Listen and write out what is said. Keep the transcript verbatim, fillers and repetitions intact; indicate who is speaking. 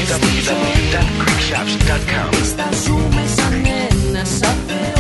Speaker 1: double-u double-u double-u dot creek shops dot com.
Speaker 2: Στα ζούμε σαν ένας αθεός.